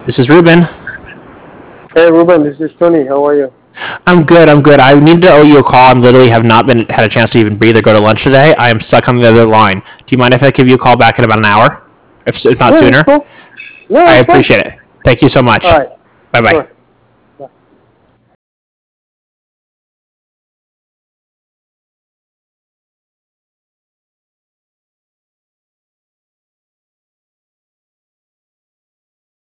This is Ruben. Hey Ruben, this is Tony. How are you? I'm good. I need to owe you a call. I literally have not had a chance to even breathe or go to lunch today. I am stuck on the other line. Do you mind if I give you a call back in about an hour? If not Yeah, that's sooner? cool. No, I that's fine. appreciate it. Thank you so much. All right. Bye-bye. Sure.